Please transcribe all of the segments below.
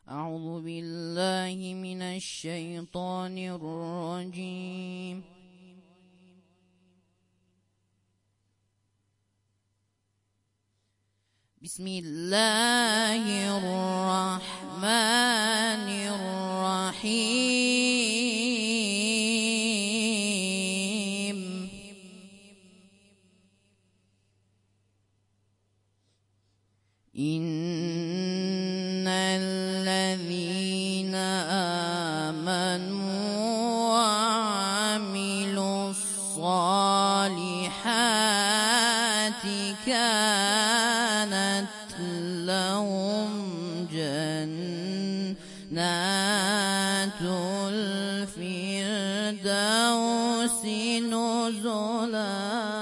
أعوذ بالله من الشيطان الرجيم. بسم الله الرحمن الرحيم. إن الذين آمنوا وعملوا الصالحات كانت لهم جنات الفردوس نزلا.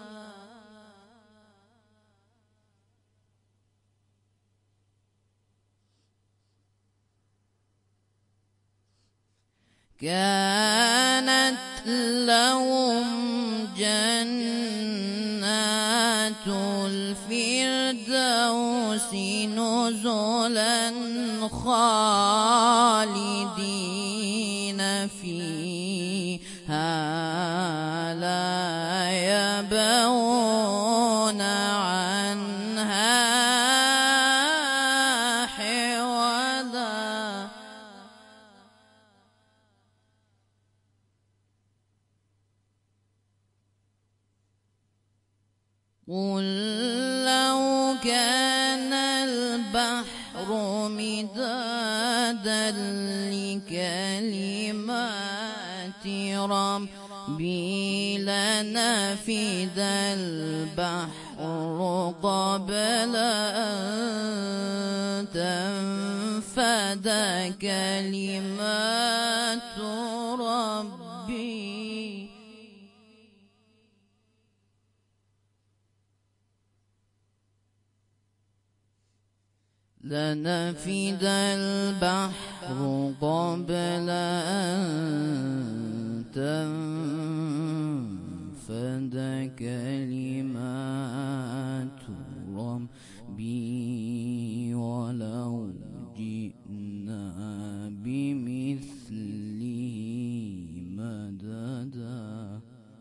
كانت لهم جنات الفردوس نزلا خالدين فيها لا يبغون عنها حولا. قل لو كان البحر مدادا لكلمات ربي لنفد البحر قبل أن تنفد كلمات ربي. لنفد البحر قبل أن تنفد كلمات ربي ولو جئنا بمثله مددا.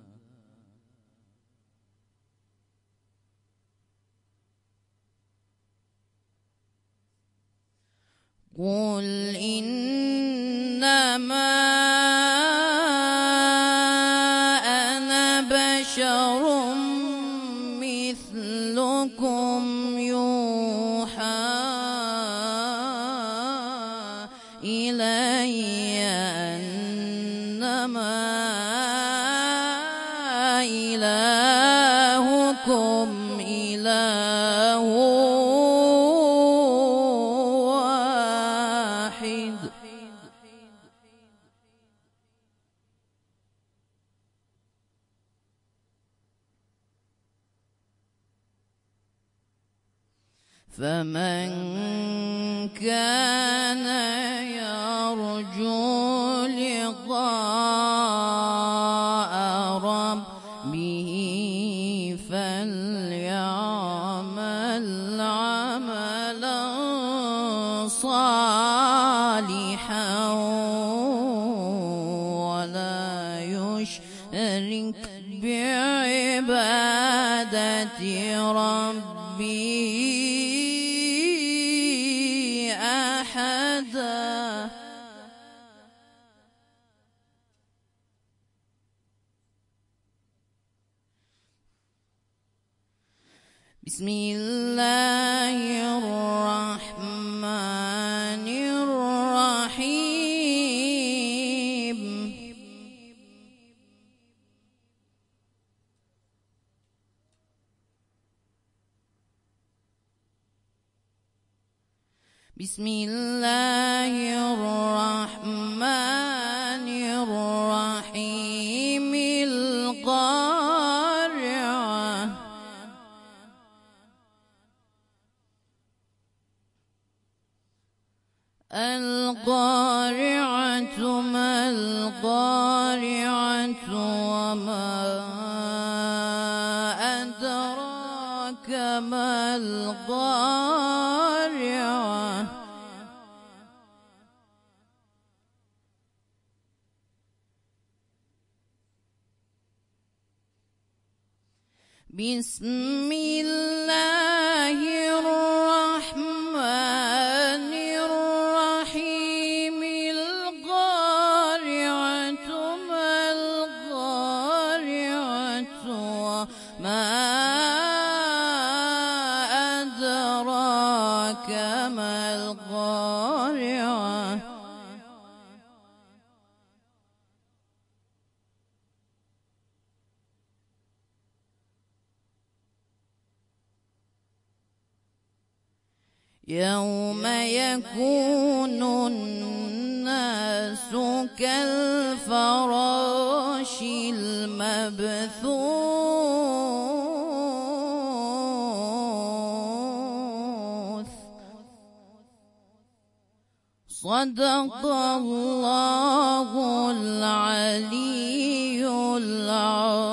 قل إنما أنا بشر مثلكم يوحى إلي أنما إلهكم إله واحد. فمن كان يرجو لقاء ربه فليعمل عملا صالحا ولا يشرك بعبادة ربه أحدا. بسم الله الرحمن الرحيم. بسم الله الرحمن الرحيم. القارعة. القارعة ما القارعة وما أدراك ما القارعة. بسم الله الرحمن الرحيم القارعة ما القارعة وما أدراك ما القارعة يوم يكون الناس كالفراش المبثوث صدق الله العلي العظيم.